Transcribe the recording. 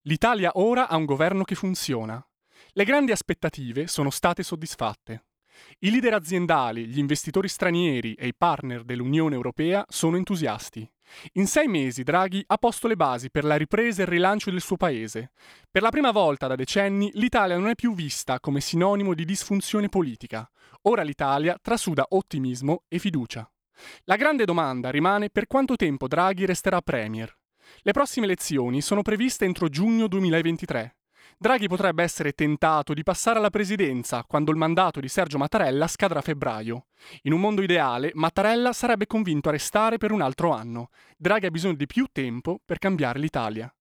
L'Italia ora ha un governo che funziona. Le grandi aspettative sono state soddisfatte. I leader aziendali, gli investitori stranieri e i partner dell'Unione Europea sono entusiasti. In 6 mesi Draghi ha posto le basi per la ripresa e il rilancio del suo paese. Per la prima volta da decenni l'Italia non è più vista come sinonimo di disfunzione politica. Ora l'Italia trasuda ottimismo e fiducia. La grande domanda rimane per quanto tempo Draghi resterà premier. Le prossime elezioni sono previste entro giugno 2023. Draghi potrebbe essere tentato di passare alla presidenza quando il mandato di Sergio Mattarella scadrà a febbraio. In un mondo ideale, Mattarella sarebbe convinto a restare per un altro anno. Draghi ha bisogno di più tempo per cambiare l'Italia.